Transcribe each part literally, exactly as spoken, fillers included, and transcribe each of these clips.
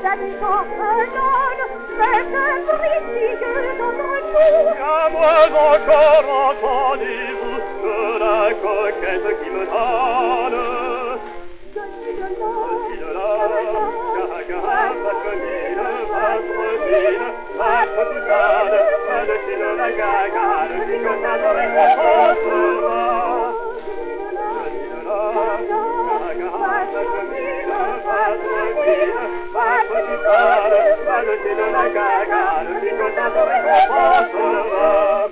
a des gens jeunes, mais c'est prestigieux d'entre nous. Qu'à moi encore entendez-vous de la coquette qui me donne. Je suis de là, Je suis de là, gaga, votre mine, votre mine, votre putane, je suis de la gaga, le picotage récompensera. Je suis de là, gaga, votre mine, votre mine, votre putane, je suis de la gaga, le picotage récompensera.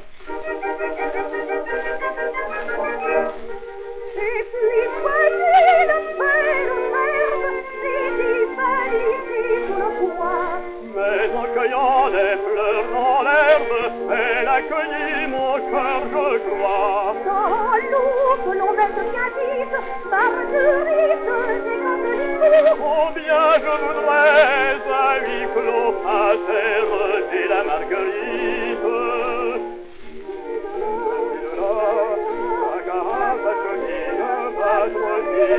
et puis voici le père herbe, c'est des magnifiques pour le bois. Mais en cueillant des fleurs dans l'herbe, elle a cueilli mon cœur, je crois. Dans l'eau que l'on met bien vite, Marguerite, c'est quand Combien je voudrais à huis clos passer rôder la marguerite.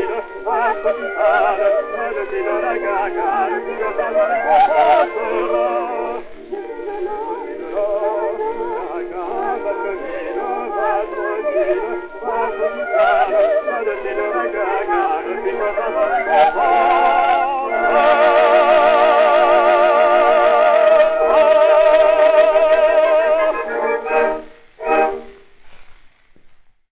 La gaga, le